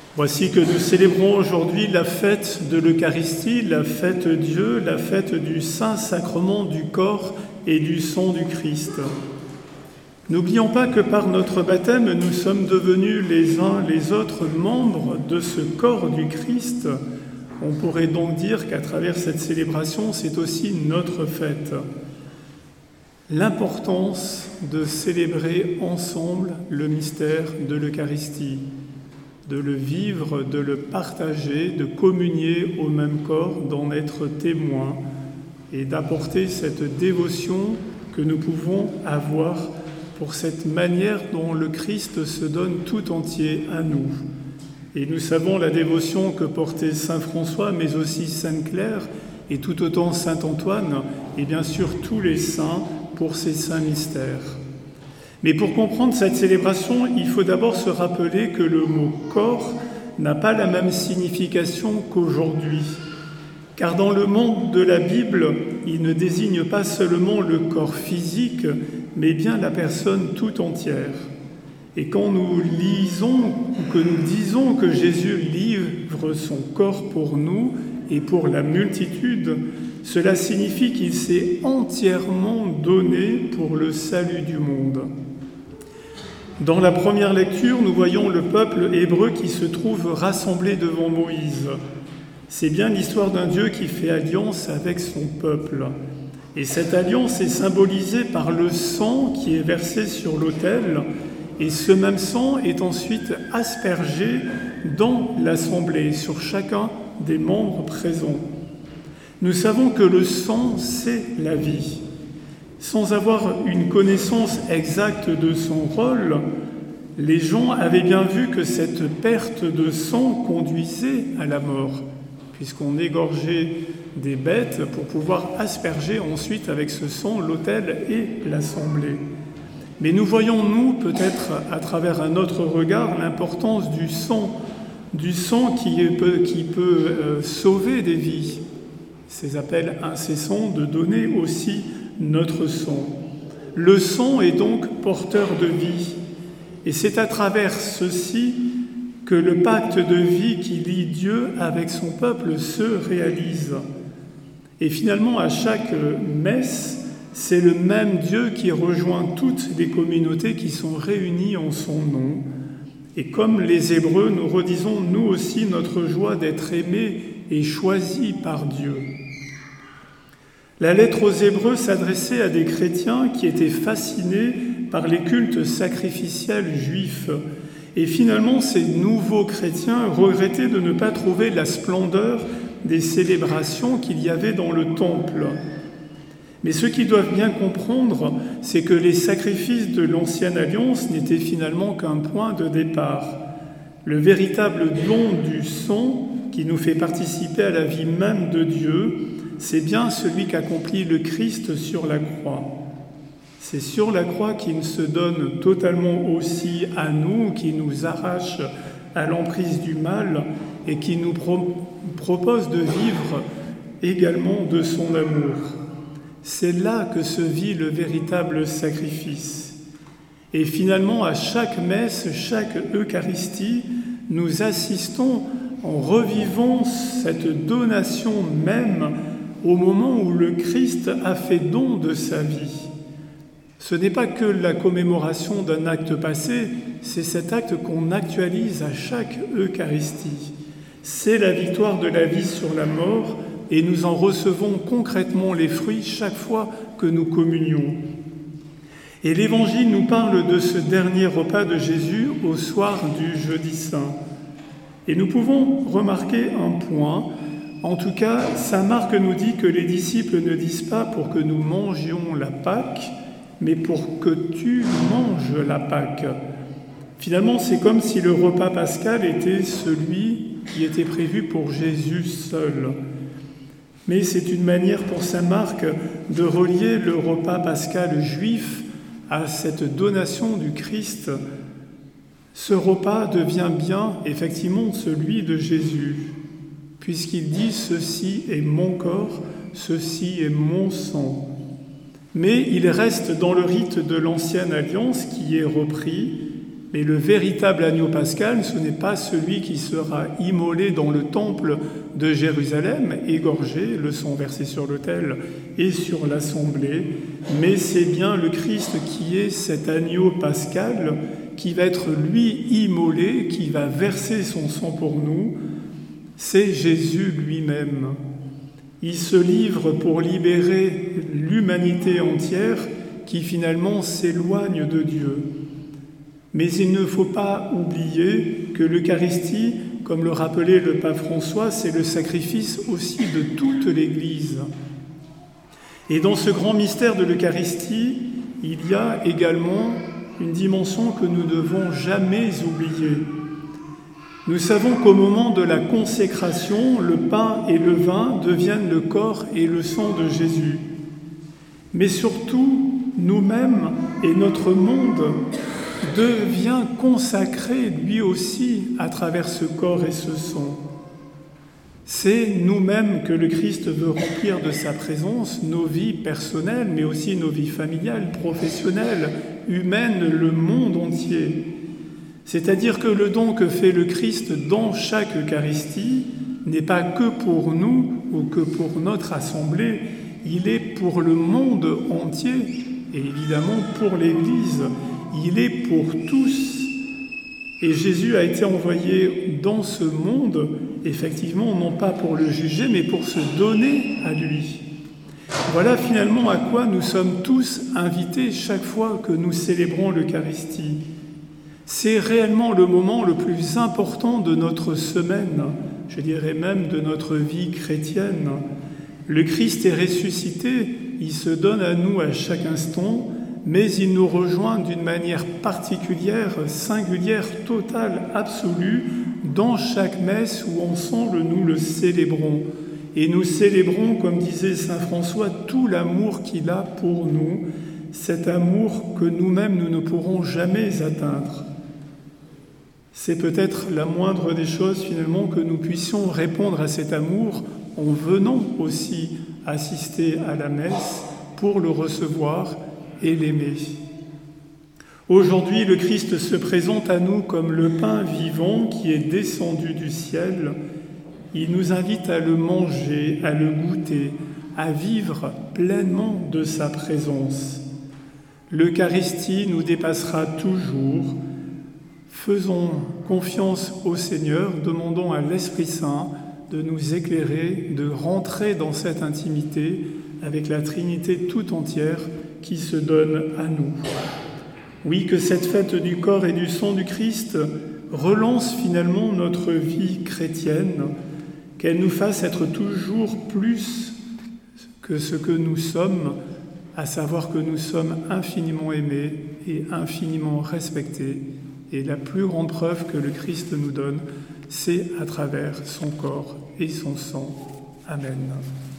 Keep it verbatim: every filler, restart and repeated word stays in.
Voici que nous célébrons aujourd'hui la fête de l'Eucharistie, la fête Dieu, la fête du Saint-Sacrement du corps et du sang du Christ. N'oublions pas que par notre baptême, nous sommes devenus les uns les autres membres de ce corps du Christ. On pourrait donc dire qu'à travers cette célébration, c'est aussi notre fête. L'importance de célébrer ensemble le mystère de l'Eucharistie, de le vivre, de le partager, de communier au même corps, d'en être témoin et d'apporter cette dévotion que nous pouvons avoir pour cette manière dont le Christ se donne tout entier à nous. Et nous savons la dévotion que portait saint François, mais aussi sainte Claire, et tout autant saint Antoine, et bien sûr tous les saints pour ces saints mystères. Mais pour comprendre cette célébration, il faut d'abord se rappeler que le mot « corps » n'a pas la même signification qu'aujourd'hui. Car dans le monde de la Bible, il ne désigne pas seulement le corps physique, mais bien la personne tout entière. Et quand nous lisons ou que nous disons que Jésus livre son corps pour nous et pour la multitude, cela signifie qu'il s'est entièrement donné pour le salut du monde. Dans la première lecture, nous voyons le peuple hébreu qui se trouve rassemblé devant Moïse. C'est bien l'histoire d'un Dieu qui fait alliance avec son peuple. Et cette alliance est symbolisée par le sang qui est versé sur l'autel, et ce même sang est ensuite aspergé dans l'assemblée, sur chacun des membres présents. Nous savons que le sang, c'est la vie. Sans avoir une connaissance exacte de son rôle, les gens avaient bien vu que cette perte de sang conduisait à la mort, puisqu'on égorgeait des bêtes pour pouvoir asperger ensuite avec ce sang l'autel et l'assemblée. Mais nous voyons, nous, peut-être à travers un autre regard, l'importance du sang, du sang qui, est, qui peut euh, sauver des vies. Ces appels incessants de donner aussi notre sang. Le sang est donc porteur de vie. Et c'est à travers ceci que le pacte de vie qui lie Dieu avec son peuple se réalise. Et finalement, à chaque messe, c'est le même Dieu qui rejoint toutes les communautés qui sont réunies en son nom. Et comme les Hébreux, nous redisons nous aussi notre joie d'être aimés et choisis par Dieu. La lettre aux Hébreux s'adressait à des chrétiens qui étaient fascinés par les cultes sacrificiels juifs. Et finalement, ces nouveaux chrétiens regrettaient de ne pas trouver la splendeur des célébrations qu'il y avait dans le temple. Mais ce qu'ils doivent bien comprendre, c'est que les sacrifices de l'Ancienne Alliance n'étaient finalement qu'un point de départ. Le véritable don du sang qui nous fait participer à la vie même de Dieu, c'est bien celui qu'accomplit le Christ sur la croix. C'est sur la croix qu'il se donne totalement aussi à nous, qui nous arrache à l'emprise du mal et qui nous pro- propose de vivre également de son amour. C'est là que se vit le véritable sacrifice. Et finalement, à chaque messe, chaque Eucharistie, nous assistons en revivant cette donation même au moment où le Christ a fait don de sa vie. Ce n'est pas que la commémoration d'un acte passé, c'est cet acte qu'on actualise à chaque Eucharistie. C'est la victoire de la vie sur la mort et nous en recevons concrètement les fruits chaque fois que nous communions. Et l'Évangile nous parle de ce dernier repas de Jésus au soir du Jeudi Saint. Et nous pouvons remarquer un point. En tout cas, saint Marc nous dit que les disciples ne disent pas pour que nous mangions la Pâque, mais pour que tu manges la Pâque. Finalement, c'est comme si le repas pascal était celui qui était prévu pour Jésus seul. Mais c'est une manière pour saint Marc de relier le repas pascal juif à cette donation du Christ. Ce repas devient bien effectivement celui de Jésus, puisqu'il dit « Ceci est mon corps, ceci est mon sang ». Mais il reste dans le rite de l'Ancienne Alliance qui est repris, Mais le véritable agneau pascal, ce n'est pas celui qui sera immolé dans le temple de Jérusalem, égorgé, le sang versé sur l'autel et sur l'assemblée, mais c'est bien le Christ qui est cet agneau pascal qui va être lui immolé, qui va verser son sang pour nous. C'est Jésus lui-même. Il se livre pour libérer l'humanité entière qui finalement s'éloigne de Dieu. Mais il ne faut pas oublier que l'Eucharistie, comme le rappelait le pape François, c'est le sacrifice aussi de toute l'Église. Et dans ce grand mystère de l'Eucharistie, il y a également une dimension que nous ne devons jamais oublier. Nous savons qu'au moment de la consécration, le pain et le vin deviennent le corps et le sang de Jésus. Mais surtout, nous-mêmes et notre monde devient consacré lui aussi à travers ce corps et ce sang. C'est nous-mêmes que le Christ veut remplir de sa présence nos vies personnelles, mais aussi nos vies familiales, professionnelles, humaines, le monde entier. C'est-à-dire que le don que fait le Christ dans chaque Eucharistie n'est pas que pour nous ou que pour notre assemblée, il est pour le monde entier et évidemment pour l'Église. Il est pour tous. Et Jésus a été envoyé dans ce monde, effectivement, non pas pour le juger, mais pour se donner à lui. Voilà finalement à quoi nous sommes tous invités chaque fois que nous célébrons l'Eucharistie. C'est réellement le moment le plus important de notre semaine, je dirais même de notre vie chrétienne. Le Christ est ressuscité, il se donne à nous à chaque instant, mais il nous rejoint d'une manière particulière, singulière, totale, absolue, dans chaque messe où ensemble nous le célébrons. Et nous célébrons, comme disait saint François, tout l'amour qu'il a pour nous, cet amour que nous-mêmes nous ne pourrons jamais atteindre. C'est peut-être la moindre des choses finalement que nous puissions répondre à cet amour en venant aussi assister à la messe pour le recevoir et l'aimer. Aujourd'hui, le Christ se présente à nous comme le pain vivant qui est descendu du ciel. Il nous invite à le manger, à le goûter, à vivre pleinement de sa présence. L'Eucharistie nous dépassera toujours. Faisons confiance au Seigneur, demandons à l'Esprit Saint de nous éclairer, de rentrer dans cette intimité avec la Trinité tout entière qui se donne à nous. Oui, que cette fête du corps et du sang du Christ relance finalement notre vie chrétienne, qu'elle nous fasse être toujours plus que ce que nous sommes, à savoir que nous sommes infiniment aimés et infiniment respectés. Et la plus grande preuve que le Christ nous donne, c'est à travers son corps et son sang. Amen.